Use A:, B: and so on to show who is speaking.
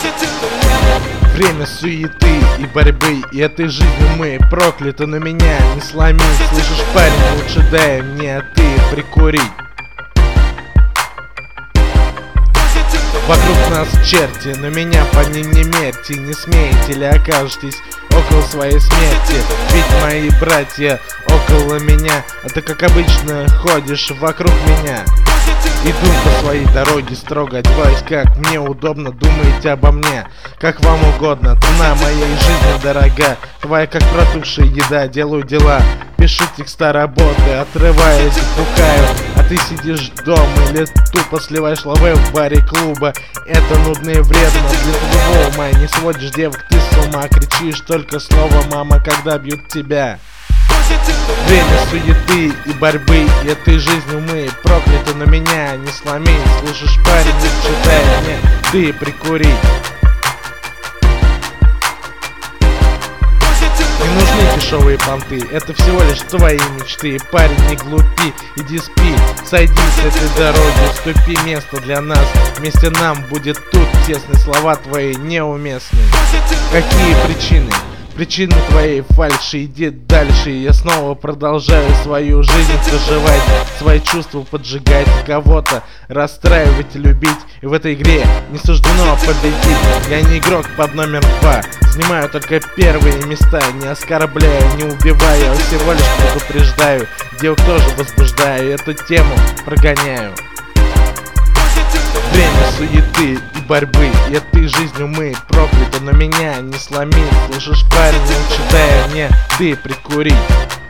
A: Время суеты и борьбы, и этой жизнью мы прокляты, но меня не сломи. Слышишь, парень, лучше дай мне ты прикурить. Вокруг нас черти, но меня по ним не мерьте. Не смеете ли окажетесь около своей смерти? Ведь мои братья около меня, а ты как обычно ходишь вокруг меня. Иду по своей дороге, строго одеваюсь, как мне удобно. Думаете обо мне, как вам угодно. Цена моей жизни дорога, твоя как протухшая еда. Делаю дела, пишу текста работы, отрываясь, бухаю. А ты сидишь дома или тупо сливаешь лавэ в баре клуба. Это нудно и вредно для твоего ума. Не сводишь девок ты с ума, кричишь только слово «мама», когда бьют тебя. Время суеты и борьбы, и этой жизнью мы прокляты, но меня не сломи. Слышишь, парень, лучше дай мне ты прикурить. Не нужны дешевые понты, это всего лишь твои мечты. Парень, не глупи, иди спи, сойди с этой дороги, уступи место для нас. Вместе нам будет тут тесные, слова твои неуместные. Какие причины? Причины твоей фальши, иди дальше. Я снова продолжаю свою жизнь проживать, свои чувства поджигать, кого-то расстраивать и любить. И в этой игре не суждено победить. Я не игрок под номер 2, занимаю только первые места. Не оскорбляю, не убиваю, а всего лишь предупреждаю. Девок тоже возбуждаю, эту тему прогоняю. Время суеты и борьбы, и этой жизнью мы прокляты, но меня не сломи. Слышишь, парень, лучше дай мне ты прикурить.